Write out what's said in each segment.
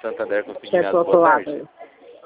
Santander Que é do Consignados, outro boa lado. tarde.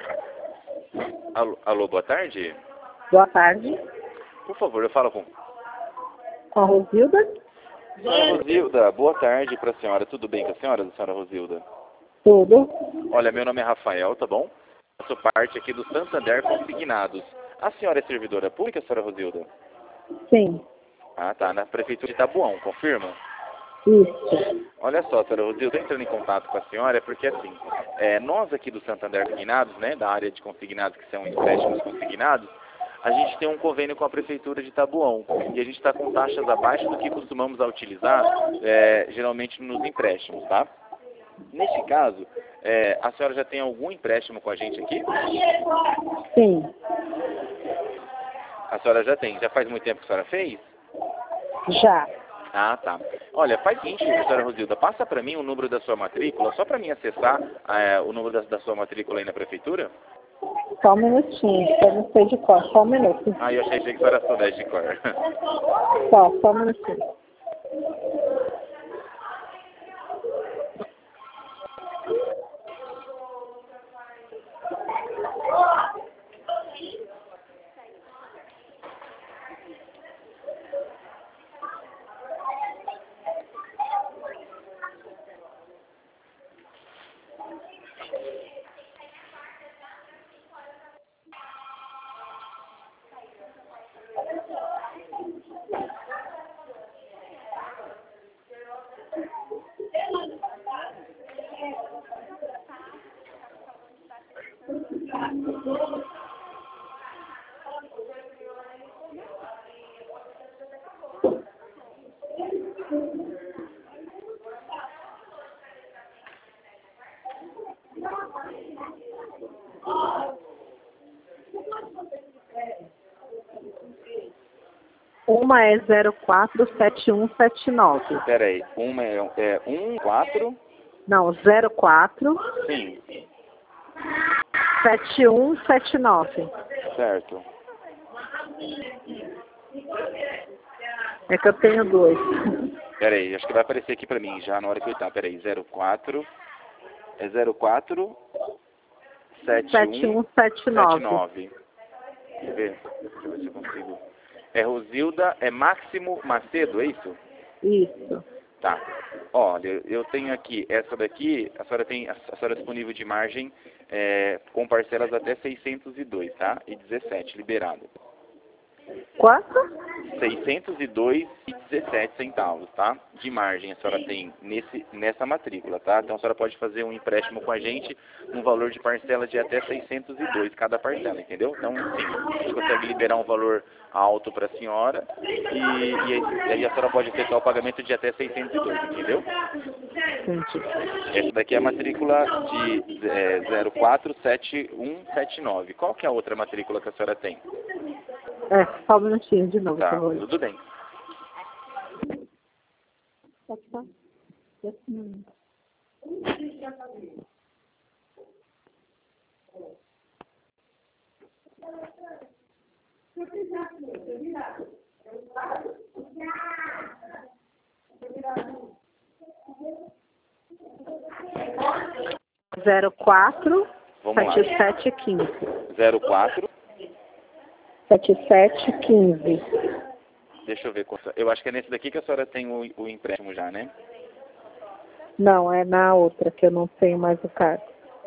Alô, boa tarde. Boa tarde. Por favor, eu falo com... Com a Rosilda? Senhora Rosilda, boa tarde para a senhora. Tudo bem com a senhora Rosilda? Tudo. Olha, meu nome é Rafael, tá bom? Eu sou parte aqui do Santander Consignados. A senhora é servidora pública, senhora Rosilda? Sim. Ah, tá. Na prefeitura de Tabuão, confirma? Isso. Olha só, senhora Rosilda, eu tô entrando em contato com a senhora porque, assim, nós aqui do Santander Consignados, né, da área de consignados, que são empréstimos consignados, a gente tem um convênio com a prefeitura de Tabuão e a gente está com taxas abaixo do que costumamos a utilizar, geralmente nos empréstimos, tá? Neste caso, a senhora já tem algum empréstimo com a gente aqui? Sim. A senhora já tem. Já faz muito tempo que a senhora fez? Já. Ah, tá. Olha, faz o seguinte, senhora Rosilda, passa para mim o número da sua matrícula, só para mim acessar o número da sua matrícula aí na prefeitura? Só um minutinho. Eu não sei de cor. Só um minuto. Ah, eu achei que a senhora soubesse de cor. Só um minutinho. Uma é 047179. Peraí, uma é 4... Não, 04 Sim, 7179. certo. É que eu tenho dois. Peraí, acho que vai aparecer aqui pra mim já na hora que eu tá. Peraí, 04... É 04... 7179. Quer ver? Deixa eu ver se eu consigo. É Rosilda, é Máximo Macedo, é isso? Isso. Tá. Olha, eu tenho aqui, essa daqui, a senhora tem a senhora disponível de margem com parcelas até 602, tá? E 17, liberado. Quanto? 602,17 centavos, tá? De margem a senhora tem nessa matrícula, tá? Então a senhora pode fazer um empréstimo com a gente no valor de parcela de até 602 cada parcela, entendeu? Então, sim, a gente consegue liberar um valor alto para a senhora e aí a senhora pode efetuar o pagamento de até 602, entendeu? Entendi. Essa daqui é a matrícula de 047179. Qual que é a outra matrícula que a senhora tem? Só um minutinho de novo, Tá, por favor. tudo bem. Pode estar. Zero quatro Vamos lá. 7715. 04. 7715. Deixa eu ver. Eu acho que é nesse daqui que a senhora tem o empréstimo já, né? Não, é na outra que eu não tenho mais o cargo.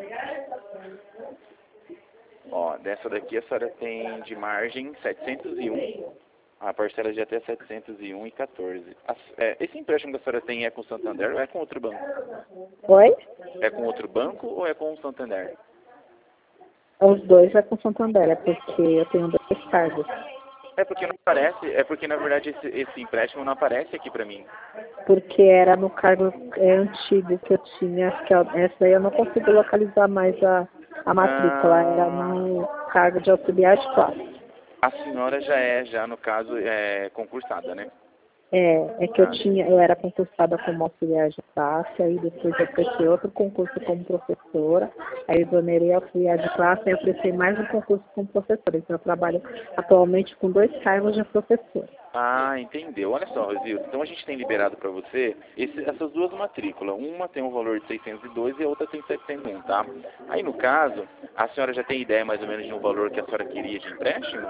Ó, dessa daqui a senhora tem de margem 701. A parcela de até 701,14. Esse empréstimo que a senhora tem é com o Santander ou é com outro banco? Oi? É com outro banco ou é com o Santander? Os dois é com Santander, é porque eu tenho dois cargos. É porque não aparece, é porque na verdade esse empréstimo não aparece aqui pra mim. Porque era no cargo antigo que eu tinha, essa aí eu não consigo localizar mais a matrícula, era no cargo de auxiliar de classe. A senhora já no caso, concursada, né? É que eu era concursada como auxiliar de classe, aí depois eu prestei outro concurso como professora, aí eu exonerei auxiliar de classe, aí eu prestei mais um concurso como professora. Então eu trabalho atualmente com dois cargos de professora. Ah, entendeu. Olha só, Rosildo. Então a gente tem liberado para você essas duas matrículas. Uma tem um valor de 602 e a outra tem 701, tá? Aí no caso, a senhora já tem ideia mais ou menos de um valor que a senhora queria de empréstimo?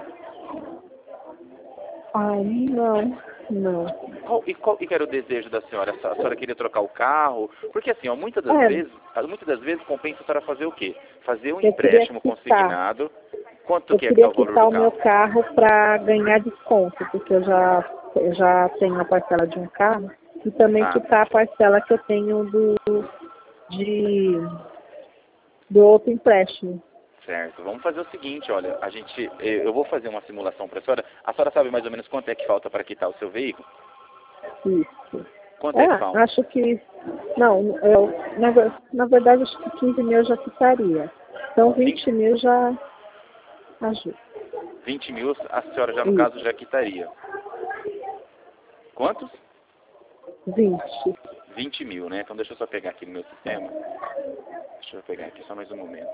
Ai, não, não. Qual que era o desejo da senhora? A senhora queria trocar o carro? Porque assim, ó, muitas É, das vezes compensa a senhora fazer o quê? Fazer um eu queria empréstimo quitar. consignado. Quanto Eu que é queria o valor quitar do o meu carro? carro para ganhar desconto, porque eu já tenho a parcela de um carro e também Ah, quitar a parcela que eu tenho de, do outro empréstimo. certo. Vamos fazer o seguinte, olha, eu vou fazer uma simulação para a senhora. A senhora sabe mais ou menos quanto é que falta para quitar o seu veículo? Isso. Quanto é que falta? Acho que. Não, na verdade acho que 15 mil eu já quitaria. Então 20 mil já ajuda. 20 mil, a senhora já no caso Isso, já quitaria. Quantos? 20. 20 mil, né? Então deixa eu só pegar aqui no meu sistema. Deixa eu pegar aqui só mais um momento.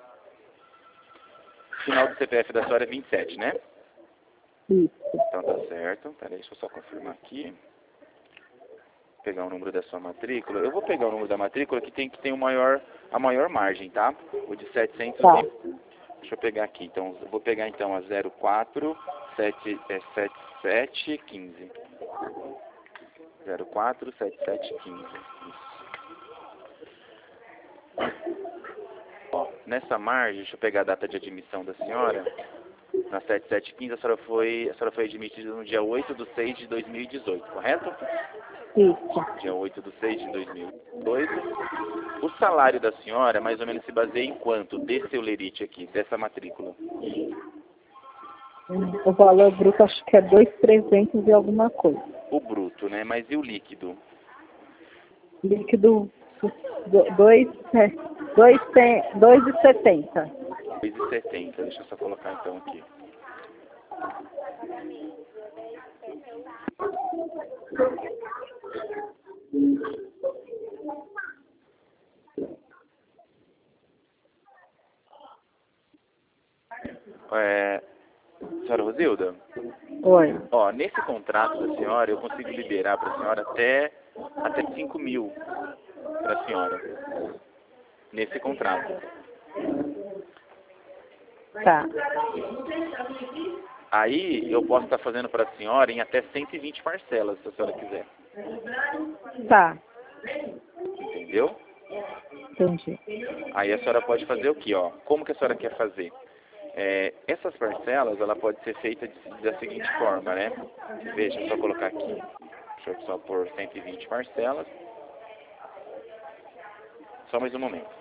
Final do CPF da senhora é 27, né? Isso. Então tá certo. Peraí, deixa eu só confirmar aqui. Pegar o número da sua matrícula. Eu vou pegar o número da matrícula que tem a maior margem, tá? O de 700 Tá. Deixa eu pegar aqui. Então, eu vou pegar então a 047715. 047715. Isso. Ó, nessa margem, deixa eu pegar a data de admissão da senhora. Na 7715, a senhora foi admitida no dia 8/6/2018, correto? Isso. Dia 8/6/2018. O salário da senhora, mais ou menos, se baseia em quanto desse eulerite aqui, dessa matrícula? O valor bruto acho que é 2.300 e alguma coisa. O bruto, né? Mas e o líquido? Líquido 2,70. 2,70. Deixa eu só colocar então aqui. Senhora Rosilda? Oi. Ó, nesse contrato da senhora, eu consigo liberar para a senhora até 5 mil para a senhora. Nesse contrato. Tá. Aí eu posso estar fazendo para a senhora em até 120 parcelas, se a senhora quiser. Tá. Entendeu? Entendi. Aí a senhora pode fazer o quê, ó? Como que a senhora quer fazer? Essas parcelas, ela pode ser feita da seguinte forma, né? Veja, só colocar aqui. Deixa eu só pôr 120 parcelas. Só mais um momento.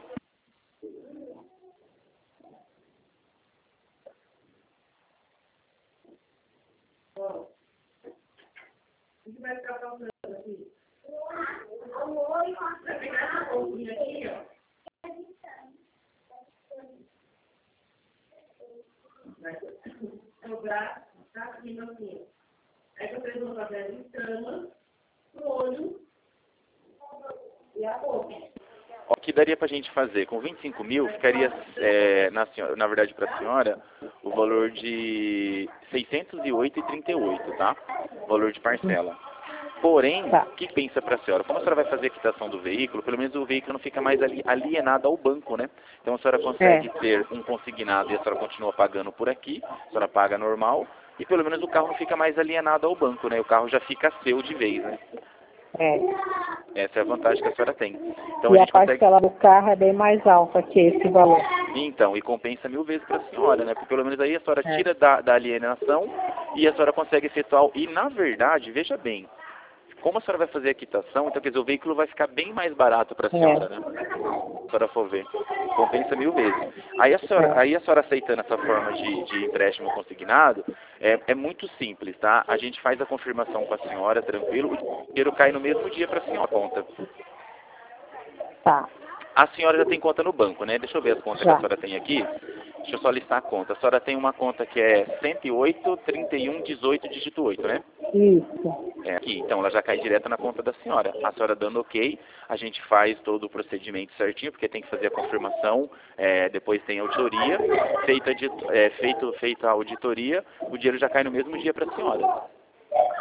Cobrar, tá? Assim. Aí vocês vão fazer a escama, o olho e a boca. O que daria pra gente fazer? Com 25 mil, ficaria, na verdade, para a senhora, o valor de 608,38, tá? O valor de parcela. Porém, Tá. o que pensa para a senhora? Como a senhora vai fazer a quitação do veículo, pelo menos o veículo não fica mais alienado ao banco, né? Então a senhora consegue ter um consignado e a senhora continua pagando por aqui, a senhora paga normal, e pelo menos o carro não fica mais alienado ao banco, né? O carro já fica seu de vez, né? Essa é a vantagem que a senhora tem. Então E a a gente consegue... parcela do carro é bem mais alta que esse valor. Então, e compensa 1000 vezes para a senhora, né? Porque pelo menos aí a senhora tira da alienação e a senhora consegue efetuar... E na verdade, veja bem, como a senhora vai fazer a quitação, então quer dizer, o veículo vai ficar bem mais barato para a senhora, né? Se a senhora for ver. Compensa 1000 vezes. Aí a senhora aceitando essa forma de empréstimo consignado, é muito simples, tá? A gente faz a confirmação com a senhora, tranquilo, o dinheiro cai no mesmo dia para a senhora, conta. Tá. A senhora já tem conta no banco, né? Deixa eu ver as contas que a senhora tem aqui. Deixa eu só listar a conta. A senhora tem uma conta que é 108, 31, 18, dígito 8, né? Isso. Aqui, então ela já cai direto na conta da senhora. A senhora dando ok, a gente faz todo o procedimento certinho, porque tem que fazer a confirmação, depois tem a auditoria, feita a auditoria, o dinheiro já cai no mesmo dia para a senhora.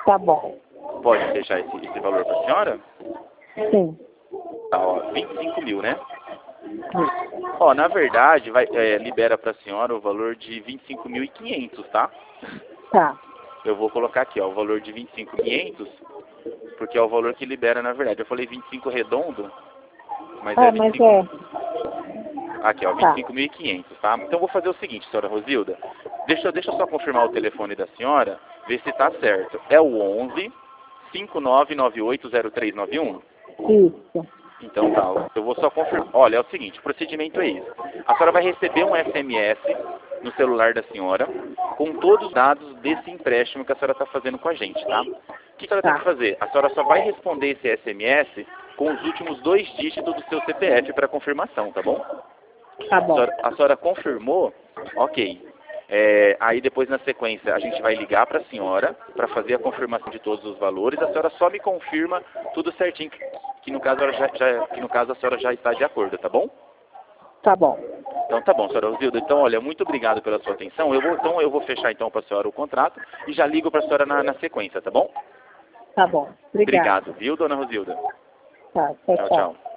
Tá bom. Pode deixar esse valor para a senhora? Sim. Tá, ó, 25 mil, né? Ó, na verdade, libera para a senhora o valor de 25.500, tá? Tá. Eu vou colocar aqui, ó, o valor de 25.500, porque é o valor que libera, na verdade. Eu falei 25 redondo, mas é 25... Aqui, ó, 25.500, tá? Então eu vou fazer o seguinte, senhora Rosilda. Deixa eu só confirmar o telefone da senhora, ver se tá certo. É o 11 59980391? Isso. Então tá, eu vou só confirmar. Olha, é o seguinte, o procedimento é esse. A senhora vai receber um SMS no celular da senhora com todos os dados desse empréstimo que a senhora está fazendo com a gente, tá? O que a senhora tem que fazer? A senhora só vai responder esse SMS com os últimos 2 dígitos do seu CPF para confirmação, tá bom? Tá bom. A senhora confirmou? Ok. Aí depois na sequência a gente vai ligar para a senhora para fazer a confirmação de todos os valores. A senhora só me confirma tudo certinho, que no caso, a senhora já está de acordo, tá bom? Tá bom. Então tá bom, senhora Rosilda. Então, olha, muito obrigado pela sua atenção. Eu vou fechar então para a senhora o contrato e já ligo para a senhora na sequência, tá bom? Tá bom. Obrigado. Obrigado, viu, dona Rosilda? Tá, Tchau, tchau.